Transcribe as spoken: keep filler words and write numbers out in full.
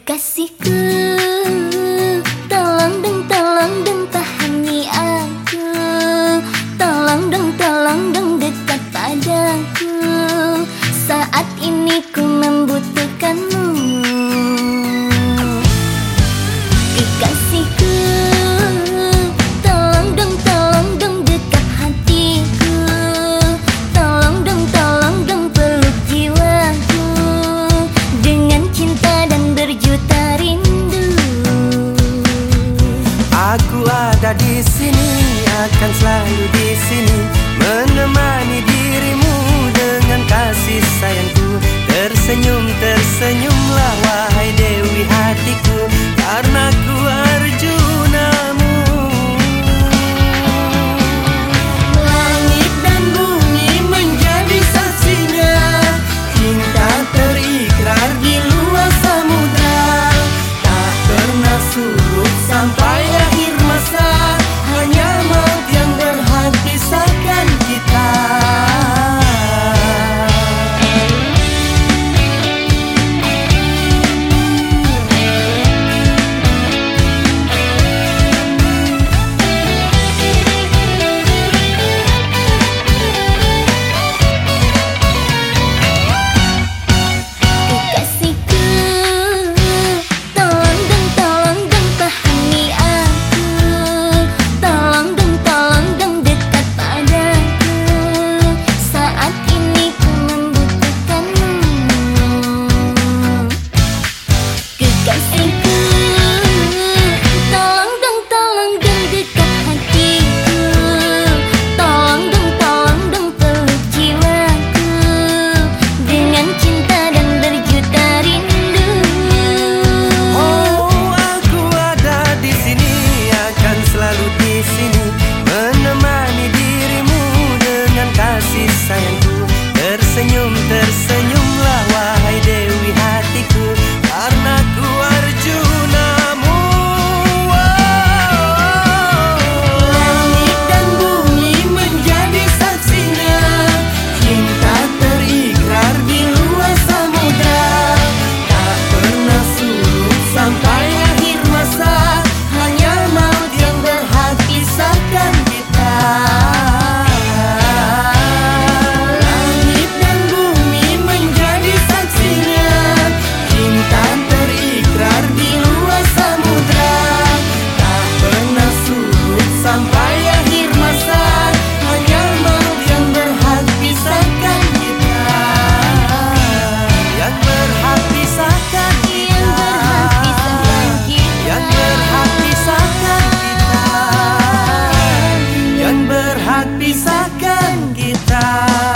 Kekasihku, tolong dong, tolong dong pahami aku. Tolong dong, tolong dong dekat padaku. Saat ini ku membutuhkanmu. Kekasihku, tolong dong, tolong dong dekat hatiku. Tolong dong, tolong dong peluk jiwaku dengan cinta dan berjuta rindu. Aku ada di sini, akan selalu di sini, menemani dirimu dengan kasih sayangku. Tersenyum, tersenyumlah wahai dewi hatiku, karena ku Arjunamu. Langit dan bumi menjadi saksinya, cinta terikrar di luar samudra, tak pernah surut sampai akhir masa. Hanya maut yang berhak pisahkan kita. Tersenyum, tersenyumlah wahai dewi hatiku, karena ku Arjunamu. Langit dan bumi menjadi saksinya, cinta terikrar di luar samudra, tak pernah surut sampai akhir masa. Hanya maut yang berhak pisahkan kita. Sampai akhir masa, hanya maut yang berhak pisahkan kita. Yang berhak pisahkan kita, Yang berhak pisahkan kita, yang berhak pisahkan kita, yang berhak pisahkan kita.